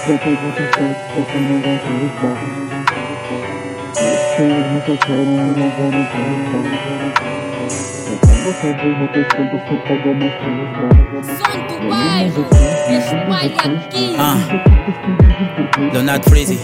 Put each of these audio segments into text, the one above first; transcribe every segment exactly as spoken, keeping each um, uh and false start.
Som do bairro, espalha aqui. Ah, Leonardo Freezy.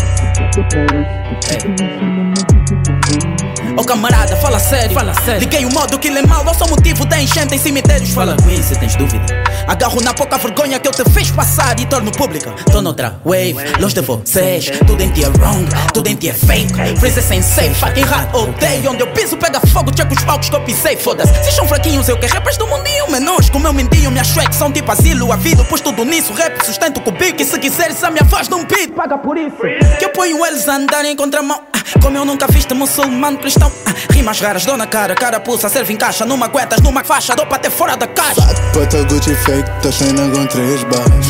Ô oh, camarada, fala sério, fala sério. Liguei o modo que lê mal, eu sou motivo da enchente em cemitérios. Fala com isso, se tens dúvida. Agarro na pouca vergonha que eu te fiz passar e torno pública. Tô noutra wave, longe de vocês. Tudo em ti é wrong, tudo em ti é fake. Freezy sensei, fucking hard all day. Onde eu piso pega fogo, check os palcos que eu pisei. Foda-se, se são fraquinhos eu que rappers do mundinho. Menos com meu mendinho, minha shrek são tipo asilo. A vida, pus tudo nisso, rap, sustento com o bico. E se quiseres a minha voz não pede, paga por isso. Que eu ponho eles a andarem em contramão. Como eu nunca fiz de muçulmano cristão. Rimas raras, dou na cara, cara pulsa, serve em caixa. Numa guetas, numa faixa, dou pra ter fora da caixa. Bota Gucci fake, tô cheina com três barras.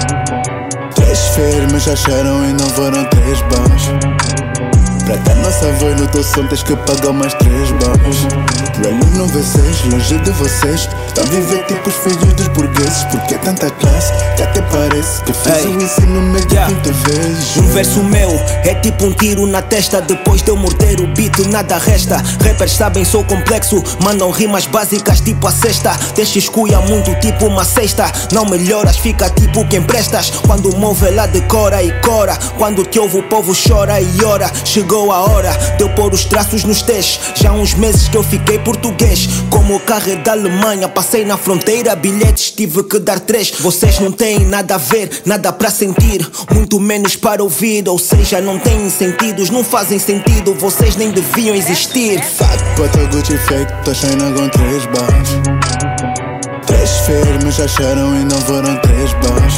Três firmes já acharam e não foram três barras. Pra dar nossa voz no teu som tens que pagar mais três barras. Rally no V seis, longe de vocês. Tá a viver tipo os filhos dos burgueses. Porque é tanta classe que até parece que fiz o ensino médio yeah. vinte vezes. Um verso meu é tipo um tiro na testa. Depois de eu morder o beat nada resta. Rappers sabem sou complexo, mandam rimas básicas tipo a sexta. Deixa escuia muito tipo uma cesta. Não melhoras, fica tipo quem prestas. Quando move ela decora e cora. Quando te ouve o povo chora e ora. Chegou a hora de eu pôr os traços nos T's. Já há uns meses que eu fiquei português. Como o carro é da Alemanha, passei na fronteira, bilhetes tive que dar três. Vocês não têm nada a ver, nada para sentir, muito menos para ouvir. Ou seja, não têm sentidos, não fazem sentido. Vocês nem deviam existir. Fuck, bota Gucci fake, tô cheina com três barras. Três firmes já acharam e não foram três barras.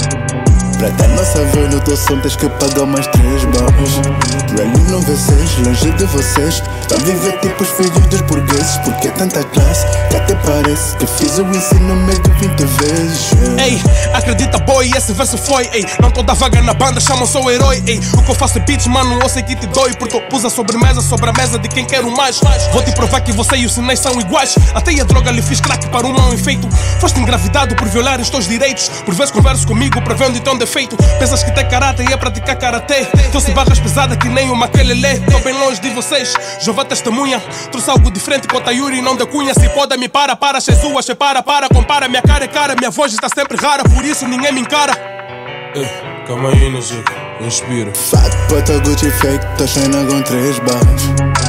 Pra dar nossa voz no teu som tens que pagar mais três barras. Rally no V seis, longe de vocês. Tá a viver tipo os filhos dos burgueses. Porque é tanta classe que até parece que fiz o ensino médio vinte vezes. yeah. Ei, acredita boy, esse verso foi. Ei, não toda vaga na banda, chamam só o herói. Ei, o que eu faço é beats, mano, eu sei que te dói. Porque eu pus a sobremesa sobre a mesa de quem quer o mais. Vou te provar que você e os sinais são iguais. Até a droga lhe fiz crack para um mau efeito. Foste engravidado por violar os teus direitos. Por vezes converso comigo, prevendo então defeito. Pensas que tem karatê e é praticar karatê. Trouxe barras pesadas que nem o Makelele. Tô bem longe de vocês, Jeová testemunha. Trouxe algo diferente com a Yuri, não de cunha. Se pode me para, para, Jesus, se para, para. Compara, minha cara é cara, minha voz está sempre rara. Por isso ninguém me encara. Ei, calma aí, Najico, inspiro. Fuck, bota Gucci fake, tô cheina com três barras.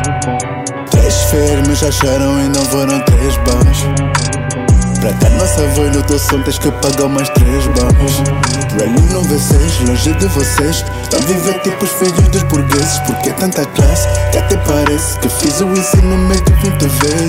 Três firmes já acharam e não foram três barras. Pra dar nossa voz no teu som tens que pagar mais três barras. Rally no V seis, longe de vocês. Tá a viver tipo os filhos dos burgueses. Porque é tanta classe que até parece que fiz o ensino médio vinte vezes.